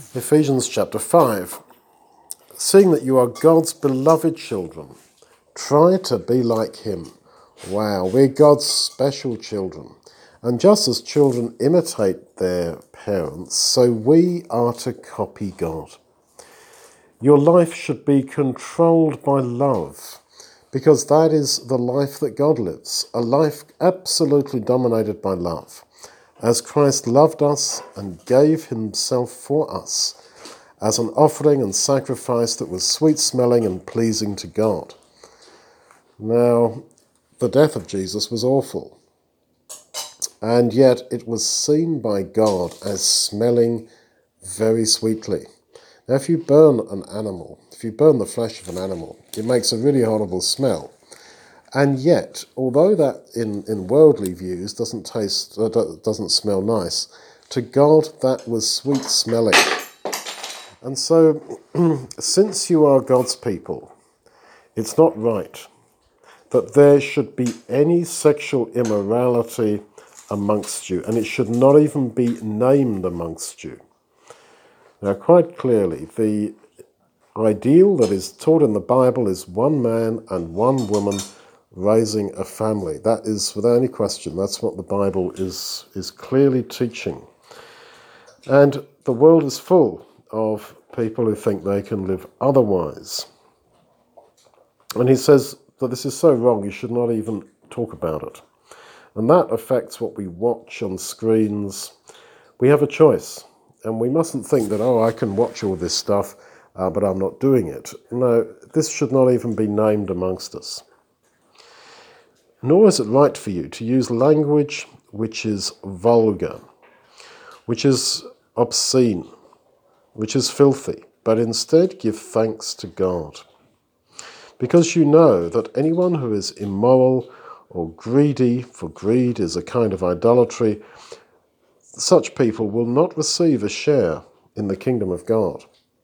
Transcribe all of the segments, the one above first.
Ephesians chapter 5. Seeing that you are God's beloved children, try to be like him. Wow, we're God's special children. And just as children imitate their parents, so we are to copy God. Your life should be controlled by love, because that is the life that God lives, a life absolutely dominated by love. As Christ loved us and gave himself for us as an offering and sacrifice that was sweet-smelling and pleasing to God. Now, the death of Jesus was awful, and yet it was seen by God as smelling very sweetly. Now, if you burn an animal, if you burn the flesh of an animal, it makes a really horrible smell. And yet, although that in worldly views doesn't smell nice, to God that was sweet smelling. And so, since you are God's people, it's not right that there should be any sexual immorality amongst you, and it should not even be named amongst you. Now, quite clearly, the ideal that is taught in the Bible is one man and one woman raising a family. That is, without any question, that's what the Bible is clearly teaching. And the world is full of people who think they can live otherwise. And he says that this is so wrong, you should not even talk about it. And that affects what we watch on screens. We have a choice, and we mustn't think that, I can watch all this stuff, but I'm not doing it. No, this should not even be named amongst us. Nor is it right for you to use language which is vulgar, which is obscene, which is filthy, but instead give thanks to God. Because you know that anyone who is immoral or greedy, for greed is a kind of idolatry, such people will not receive a share in the kingdom of God.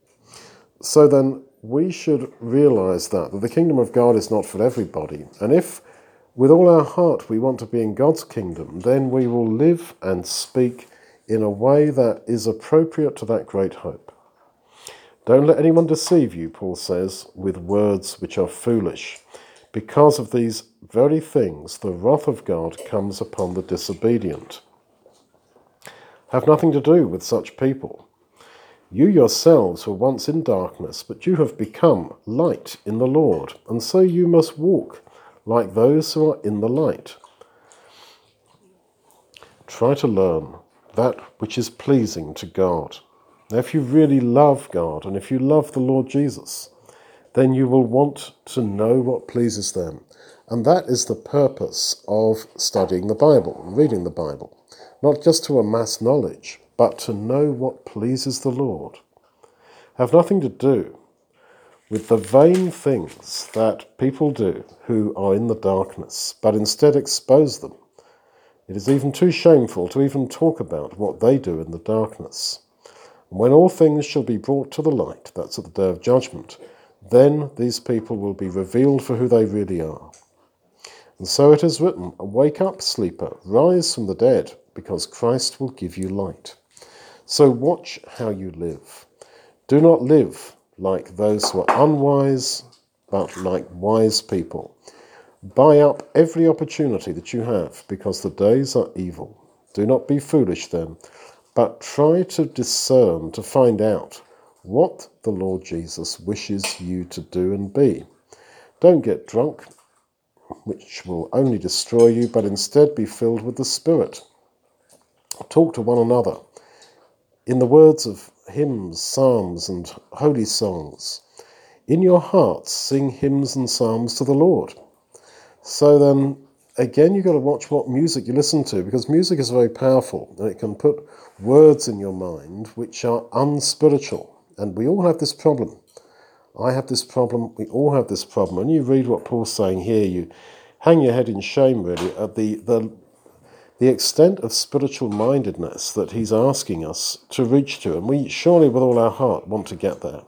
So then we should realize that the kingdom of God is not for everybody. And if with all our heart we want to be in God's kingdom, then we will live and speak in a way that is appropriate to that great hope. Don't let anyone deceive you, Paul says, with words which are foolish. Because of these very things, the wrath of God comes upon the disobedient. Have nothing to do with such people. You yourselves were once in darkness, but you have become light in the Lord, and so you must walk like those who are in the light. Try to learn that which is pleasing to God. Now, if you really love God, and if you love the Lord Jesus, then you will want to know what pleases them. And that is the purpose of studying the Bible, reading the Bible. Not just to amass knowledge, but to know what pleases the Lord. Have nothing to do with the vain things that people do who are in the darkness, but instead expose them. It is even too shameful to even talk about what they do in the darkness. And when all things shall be brought to the light, that's at the day of judgment, then these people will be revealed for who they really are. And so it is written, "Wake up, sleeper, rise from the dead, because Christ will give you light." So watch how you live. Do not live like those who are unwise, but like wise people. Buy up every opportunity that you have, because the days are evil. Do not be foolish then, but try to discern, to find out what the Lord Jesus wishes you to do and be. Don't get drunk, which will only destroy you, but instead be filled with the Spirit. Talk to one another in the words of hymns, psalms, and holy songs. In your hearts, sing hymns and psalms to the Lord. So then, again, you've got to watch what music you listen to, because music is very powerful, and it can put words in your mind which are unspiritual. And we all have this problem. I have this problem. We all have this problem. When you read what Paul's saying here, you hang your head in shame, really, at the extent of spiritual mindedness that he's asking us to reach to. And we surely, with all our heart, want to get there.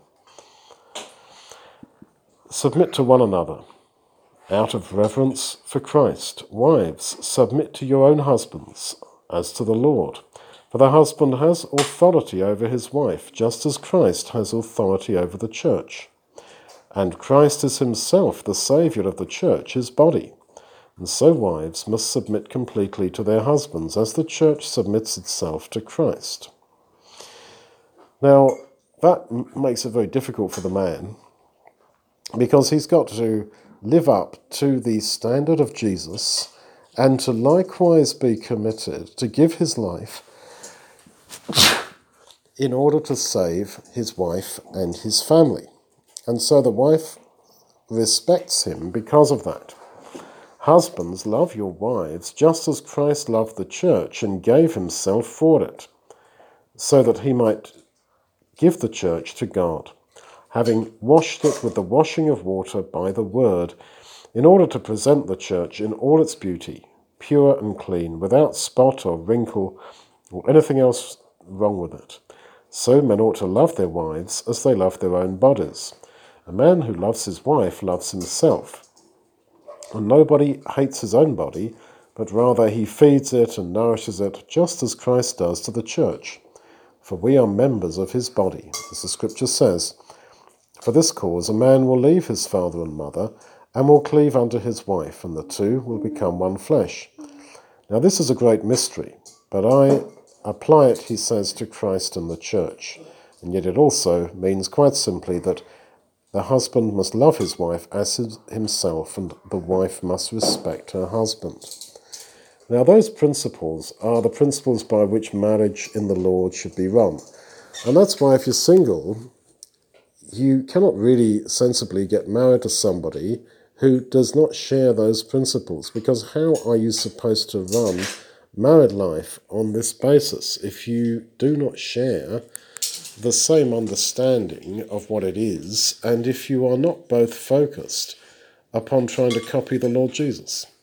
Submit to one another out of reverence for Christ. Wives, submit to your own husbands as to the Lord. For the husband has authority over his wife, just as Christ has authority over the church. And Christ is himself the Saviour of the church, his body. And so wives must submit completely to their husbands, as the church submits itself to Christ. Now, that makes it very difficult for the man, because he's got to live up to the standard of Jesus and to likewise be committed to give his life in order to save his wife and his family. And so the wife respects him because of that. Husbands, love your wives just as Christ loved the church and gave himself for it, so that he might give the church to God, having washed it with the washing of water by the word, in order to present the church in all its beauty, pure and clean, without spot or wrinkle or anything else wrong with it. So men ought to love their wives as they love their own bodies. A man who loves his wife loves himself. And nobody hates his own body, but rather he feeds it and nourishes it, just as Christ does to the church. For we are members of his body, as the scripture says. For this cause a man will leave his father and mother, and will cleave unto his wife, and the two will become one flesh. Now this is a great mystery, but I apply it, he says, to Christ and the church. And yet it also means quite simply that the husband must love his wife as himself, and the wife must respect her husband. Now those principles are the principles by which marriage in the Lord should be run. And that's why if you're single, you cannot really sensibly get married to somebody who does not share those principles, because how are you supposed to run married life on this basis if you do not share the same understanding of what it is, and if you are not both focused upon trying to copy the Lord Jesus?